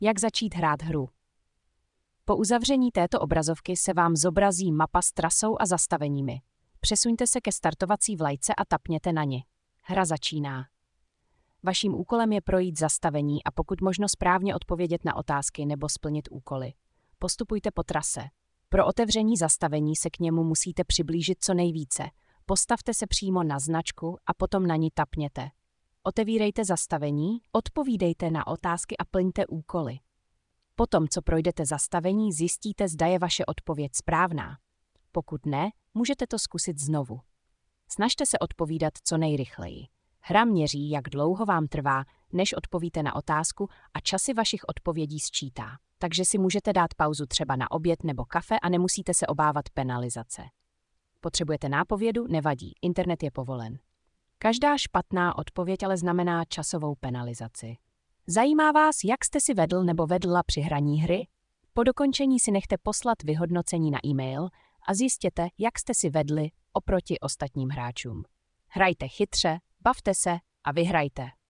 Jak začít hrát hru? Po uzavření této obrazovky se vám zobrazí mapa s trasou a zastaveními. Přesuňte se ke startovací vlajce a tapněte na ni. Hra začíná. Vaším úkolem je projít zastavení a pokud možno správně odpovědět na otázky nebo splnit úkoly. Postupujte po trase. Pro otevření zastavení se k němu musíte přiblížit co nejvíce. Postavte se přímo na značku a potom na ní tapněte. Otevírejte zastavení, odpovídejte na otázky a plňte úkoly. Potom, co projdete zastavení, zjistíte, zda je vaše odpověď správná. Pokud ne, můžete to zkusit znovu. Snažte se odpovídat co nejrychleji. Hra měří, jak dlouho vám trvá, než odpovíte na otázku a časy vašich odpovědí sčítá. Takže si můžete dát pauzu třeba na oběd nebo kafe a nemusíte se obávat penalizace. Potřebujete nápovědu? Nevadí, internet je povolen. Každá špatná odpověď ale znamená časovou penalizaci. Zajímá vás, jak jste si vedl nebo vedla při hraní hry? Po dokončení si nechte poslat vyhodnocení na e-mail a zjistěte, jak jste si vedli oproti ostatním hráčům. Hrajte chytře, bavte se a vyhrajte.